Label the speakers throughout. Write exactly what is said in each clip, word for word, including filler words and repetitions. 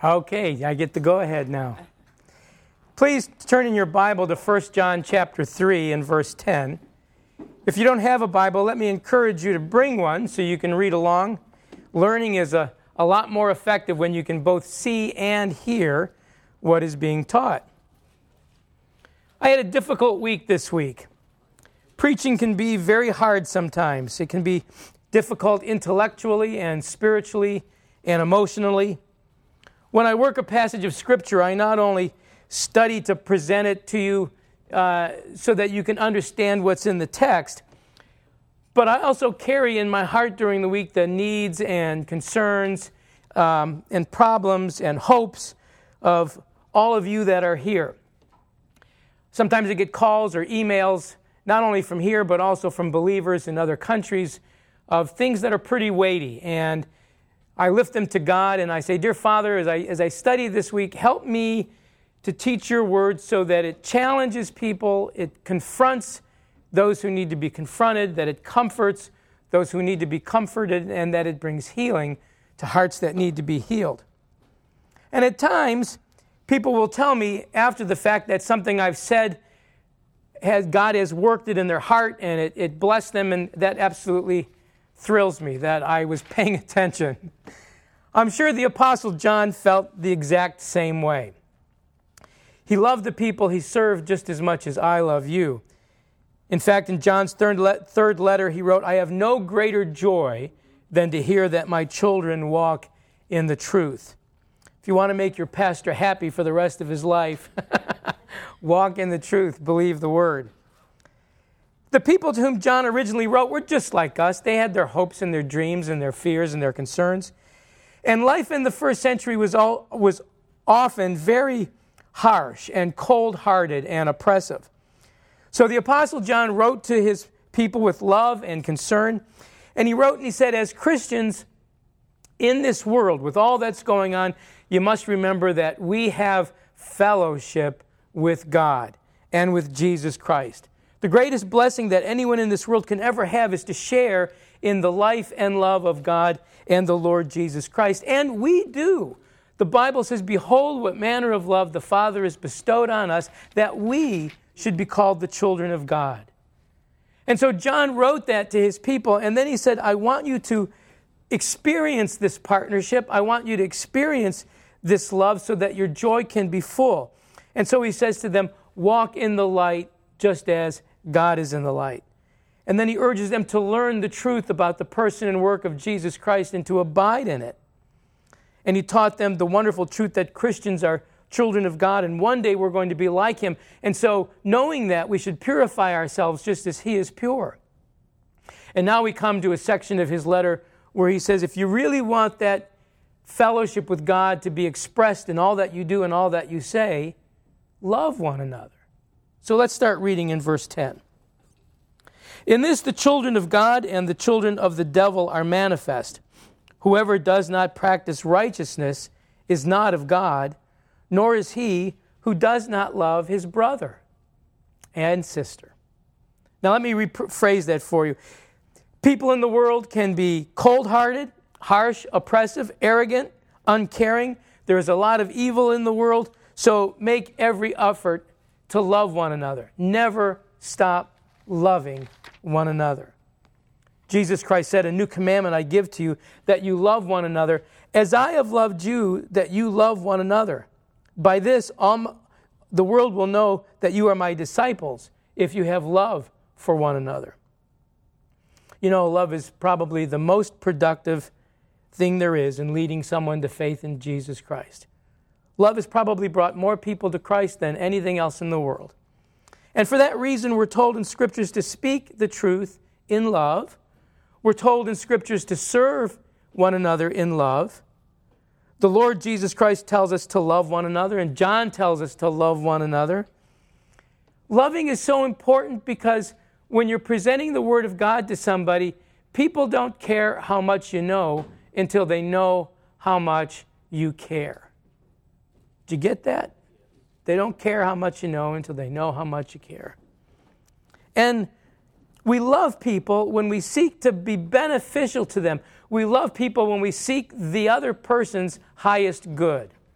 Speaker 1: Okay, I get the go-ahead now. Please turn in your Bible to First John chapter three and verse ten. If you don't have a Bible, let me encourage you to bring one so you can read along. Learning is a, a lot more effective when you can both see and hear what is being taught. I had a difficult week this week. Preaching can be very hard sometimes. It can be difficult intellectually and spiritually and emotionally. When I work a passage of Scripture, I not only study to present it to you uh, so that you can understand what's in the text, but I also carry in my heart during the week the needs and concerns um, and problems and hopes of all of you that are here. Sometimes I get calls or emails, not only from here, but also from believers in other countries, of things that are pretty weighty. And I lift them to God and I say, Dear Father, as I, as I study this week, help me to teach your word so that it challenges people, it confronts those who need to be confronted, that it comforts those who need to be comforted, and that it brings healing to hearts that need to be healed. And at times, people will tell me after the fact that something I've said, has God has worked it in their heart and it, it blessed them, and that absolutely thrills me that I was paying attention. I'm sure the Apostle John felt the exact same way. He loved the people he served just as much as I love you. In fact, in John's third, le- third letter, he wrote, I have no greater joy than to hear that my children walk in the truth. If you want to make your pastor happy for the rest of his life, walk in the truth, believe the word. The people to whom John originally wrote were just like us. They had their hopes and their dreams and their fears and their concerns. And life in the first century was all, was often very harsh and cold-hearted and oppressive. So the Apostle John wrote to his people with love and concern. And he wrote and he said, as Christians in this world, with all that's going on, you must remember that we have fellowship with God and with Jesus Christ. The greatest blessing that anyone in this world can ever have is to share in the life and love of God and the Lord Jesus Christ. And we do. The Bible says, behold what manner of love the Father has bestowed on us, that we should be called the children of God. And so John wrote that to his people, and then he said, I want you to experience this partnership. I want you to experience this love so that your joy can be full. And so he says to them, walk in the light just as God is in the light. And then he urges them to learn the truth about the person and work of Jesus Christ and to abide in it. And he taught them the wonderful truth that Christians are children of God, and one day we're going to be like him. And so, knowing that, we should purify ourselves just as he is pure. And now we come to a section of his letter where he says, if you really want that fellowship with God to be expressed in all that you do and all that you say, love one another. So let's start reading in verse ten. In this the children of God and the children of the devil are manifest. Whoever does not practice righteousness is not of God, nor is he who does not love his brother and sister. Now let me rephrase that for you. People in the world can be cold-hearted, harsh, oppressive, arrogant, uncaring. There is a lot of evil in the world, so make every effort to love one another. Never stop loving one another. Jesus Christ said, a new commandment I give to you, that you love one another, as I have loved you, that you love one another. By this, all the world will know that you are my disciples, if you have love for one another. You know, love is probably the most productive thing there is in leading someone to faith in Jesus Christ. Love has probably brought more people to Christ than anything else in the world. And for that reason, we're told in Scriptures to speak the truth in love. We're told in Scriptures to serve one another in love. The Lord Jesus Christ tells us to love one another, and John tells us to love one another. Loving is so important because when you're presenting the Word of God to somebody, people don't care how much you know until they know how much you care. Did you get that? They don't care how much you know until they know how much you care. And we love people when we seek to be beneficial to them. We love people when we seek the other person's highest good.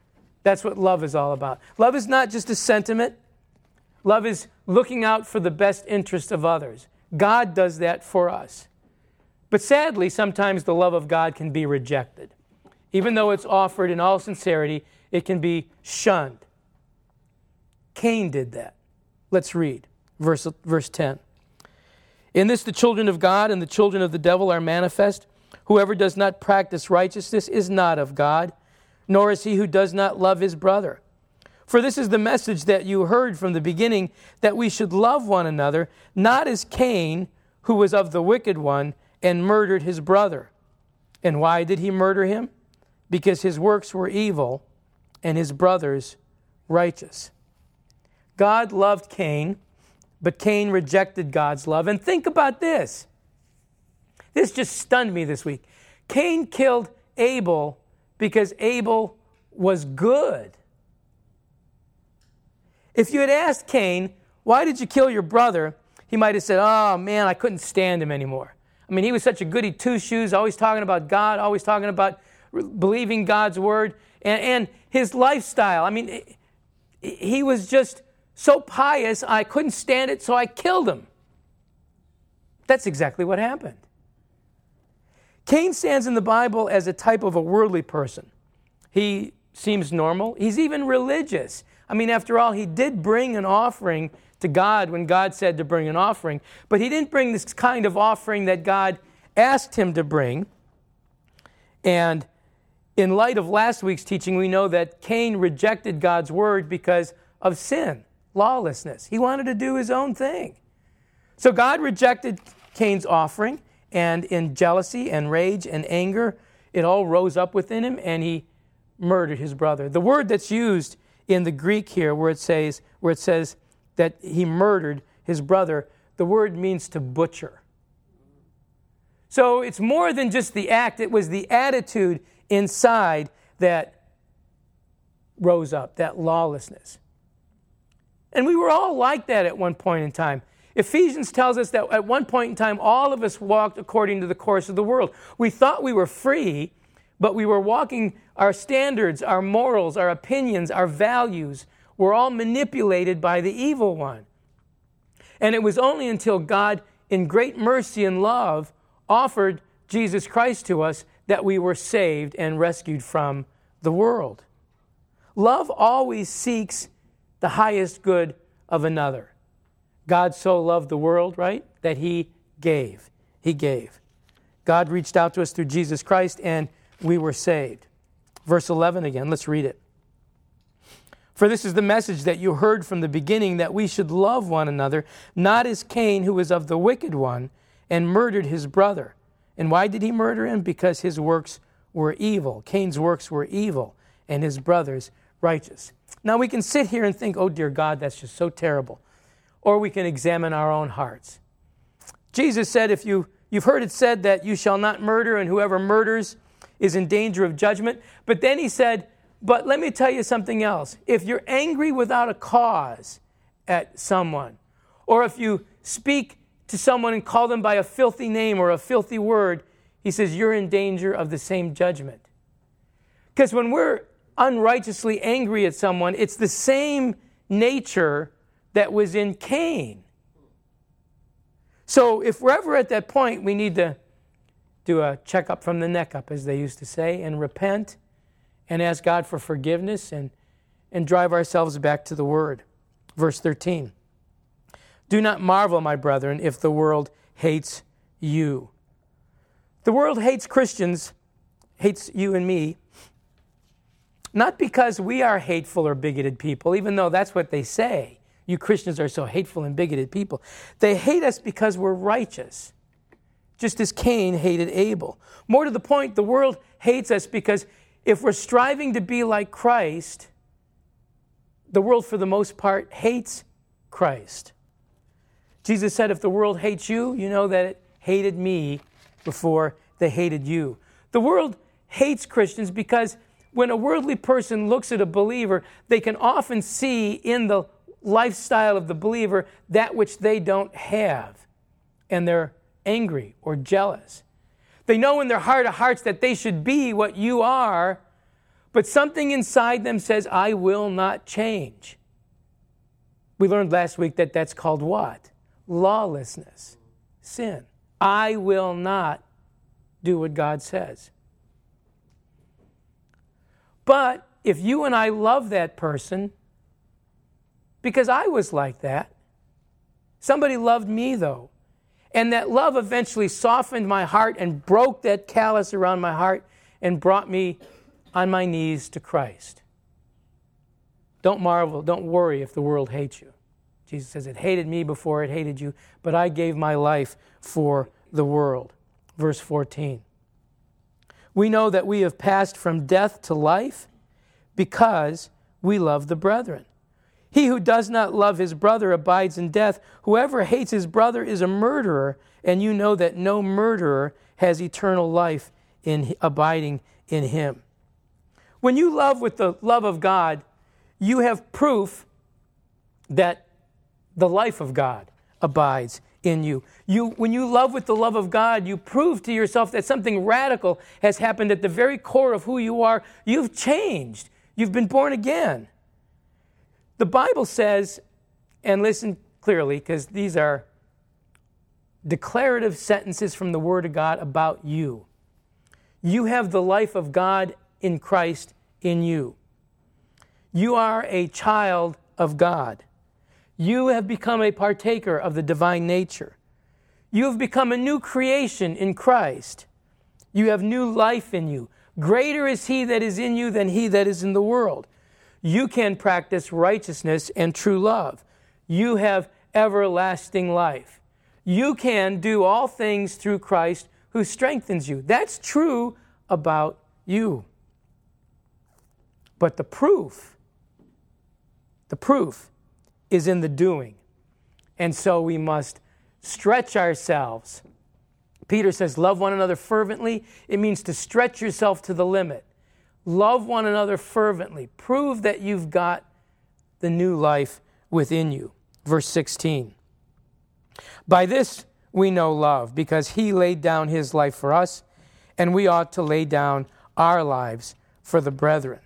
Speaker 1: That's what love is all about. Love is not just a sentiment. Love is looking out for the best interest of others. God does that for us. But sadly, sometimes the love of God can be rejected. Even though it's offered in all sincerity, it can be shunned. Cain did that. Let's read verse, verse ten. In this the children of God and the children of the devil are manifest. Whoever does not practice righteousness is not of God, nor is he who does not love his brother. For this is the message that you heard from the beginning, that we should love one another, not as Cain, who was of the wicked one, and murdered his brother. And why did he murder him? Because his works were evil, and his brothers righteous. God loved Cain, but Cain rejected God's love. And think about this. This just stunned me this week. Cain killed Abel because Abel was good. If you had asked Cain, why did you kill your brother? He might have said, oh man, I couldn't stand him anymore. I mean, he was such a goody two-shoes, always talking about God, always talking about believing God's word, and, and his lifestyle. I mean, he was just so pious, I couldn't stand it, so I killed him. That's exactly what happened. Cain stands in the Bible as a type of a worldly person. He seems normal. He's even religious. I mean, after all, he did bring an offering to God when God said to bring an offering, but he didn't bring this kind of offering that God asked him to bring. And in light of last week's teaching, we know that Cain rejected God's word because of sin, lawlessness. He wanted to do his own thing. So God rejected Cain's offering, and in jealousy and rage and anger, it all rose up within him, and he murdered his brother. The word that's used in the Greek here, where it says, where it says that he murdered his brother, the word means to butcher. So it's more than just the act. It was the attitude inside that rose up, that lawlessness. And we were all like that at one point in time. Ephesians tells us that at one point in time, all of us walked according to the course of the world. We thought we were free, but we were walking, our standards, our morals, our opinions, our values were all manipulated by the evil one. And it was only until God, in great mercy and love, offered Jesus Christ to us that we were saved and rescued from the world. Love always seeks the highest good of another. God so loved the world, right, that he gave. He gave. God reached out to us through Jesus Christ, and we were saved. Verse eleven again, let's read it. For this is the message that you heard from the beginning, that we should love one another, not as Cain, who was of the wicked one, and murdered his brother. And why did he murder him? Because his works were evil. Cain's works were evil, and his brothers righteous. Now we can sit here and think, oh dear God, that's just so terrible. Or we can examine our own hearts. Jesus said, if you, you've heard it said that you shall not murder, and whoever murders is in danger of judgment. But then he said, but let me tell you something else. If you're angry without a cause at someone, or if you speak to someone and call them by a filthy name or a filthy word, he says you're in danger of the same judgment. Because when we're unrighteously angry at someone, it's the same nature that was in Cain. So if we're ever at that point, we need to do a checkup from the neck up, as they used to say, and repent and ask God for forgiveness and, and drive ourselves back to the Word. Verse thirteen. Do not marvel, my brethren, if the world hates you. The world hates Christians, hates you and me, not because we are hateful or bigoted people, even though that's what they say. You Christians are so hateful and bigoted people. They hate us because we're righteous, just as Cain hated Abel. More to the point, the world hates us because if we're striving to be like Christ, the world for the most part hates Christ. Jesus said, if the world hates you, you know that it hated me before they hated you. The world hates Christians because when a worldly person looks at a believer, they can often see in the lifestyle of the believer that which they don't have, and they're angry or jealous. They know in their heart of hearts that they should be what you are, But something inside them says, I will not change. We learned last week that that's called what? Lawlessness, sin. I will not do what God says. But if you and I love that person, because I was like that, somebody loved me though, and that love eventually softened my heart and broke that callus around my heart and brought me on my knees to Christ. Don't marvel, don't worry if the world hates you. Jesus says, it hated me before it hated you, but I gave my life for the world. Verse fourteen. We know that we have passed from death to life because we love the brethren. He who does not love his brother abides in death. Whoever hates his brother is a murderer, and you know that no murderer has eternal life in abiding in him. When you love with the love of God, you have proof that the life of God abides in you. You, when you love with the love of God, you prove to yourself that something radical has happened at the very core of who you are. You've changed. You've been born again. The Bible says, and listen clearly, because these are declarative sentences from the Word of God about you. You have the life of God in Christ in you. You are a child of God. You have become a partaker of the divine nature. You have become a new creation in Christ. You have new life in you. Greater is He that is in you than he that is in the world. You can practice righteousness and true love. You have everlasting life. You can do all things through Christ who strengthens you. That's true about you. But the proof, the proof is in the doing. And so we must stretch ourselves. Peter says, love one another fervently. It means to stretch yourself to the limit. Love one another fervently. Prove that you've got the new life within you. Verse sixteen. By this we know love, because He laid down His life for us, and we ought to lay down our lives for the brethren.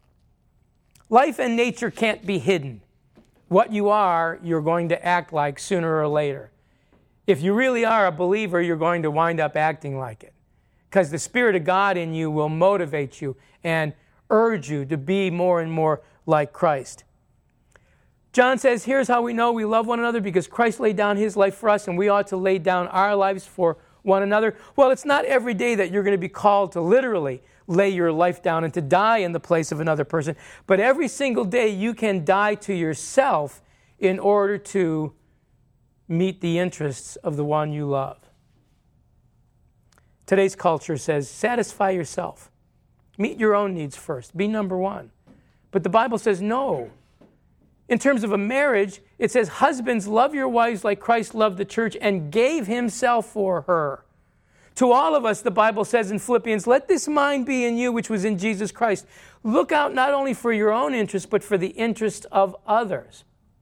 Speaker 1: Life and nature can't be hidden. What you are, you're going to act like sooner or later. If you really are a believer, you're going to wind up acting like it, because the Spirit of God in you will motivate you and urge you to be more and more like Christ. John says, here's how we know we love one another, because Christ laid down His life for us, and we ought to lay down our lives for one another. Well, it's not every day that you're going to be called to literally lay your life down and to die in the place of another person, but every single day you can die to yourself in order to meet the interests of the one you love. Today's culture says, satisfy yourself. Meet your own needs first. Be number one. But the Bible says no. In terms of a marriage, it says, husbands, love your wives like Christ loved the church and gave Himself for her. To all of us, the Bible says in Philippians, let this mind be in you which was in Jesus Christ. Look out not only for your own interest, but for the interest of others.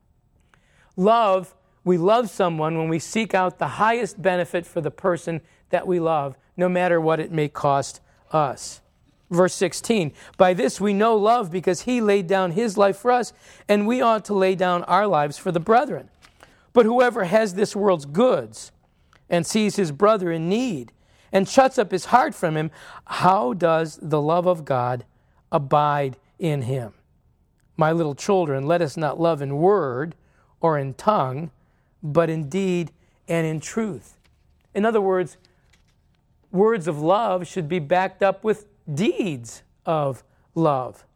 Speaker 1: Love, we love someone when we seek out the highest benefit for the person that we love, no matter what it may cost us. Verse sixteen, by this we know love, because He laid down His life for us, and we ought to lay down our lives for the brethren. But whoever has this world's goods and sees his brother in need and shuts up his heart from him, how does the love of God abide in him? My little children, let us not love in word or in tongue, but in deed and in truth. In other words, words of love should be backed up with deeds of love.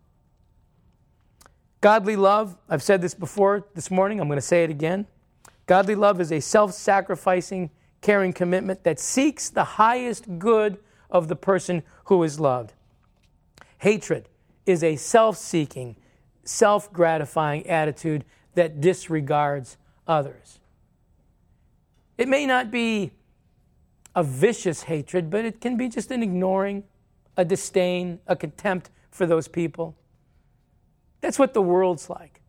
Speaker 1: Godly love, I've said this before this morning, I'm going to say it again. Godly love is a self-sacrificing, caring commitment that seeks the highest good of the person who is loved. Hatred is a self-seeking, self-gratifying attitude that disregards others. It may not be a vicious hatred, but it can be just an ignoring, a disdain, a contempt for those people. That's what the world's like.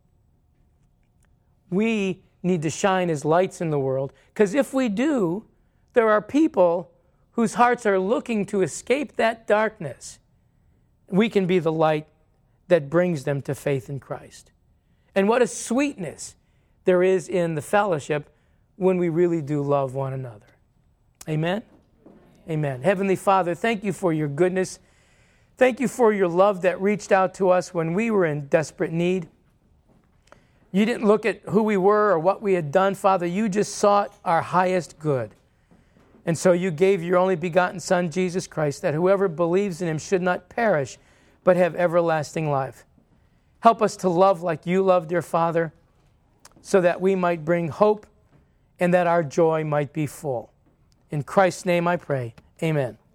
Speaker 1: We need to shine as lights in the world, because if we do, there are people whose hearts are looking to escape that darkness. We can be the light that brings them to faith in Christ. And what a sweetness there is in the fellowship when we really do love one another. Amen? Amen. Heavenly Father, thank you for your goodness. Thank you for your love that reached out to us when we were in desperate need. You didn't look at who we were or what we had done, Father. You just sought our highest good. And so you gave your only begotten Son, Jesus Christ, that whoever believes in him should not perish, but have everlasting life. Help us to love like you love, dear Father, so that we might bring hope and that our joy might be full. In Christ's name I pray. Amen.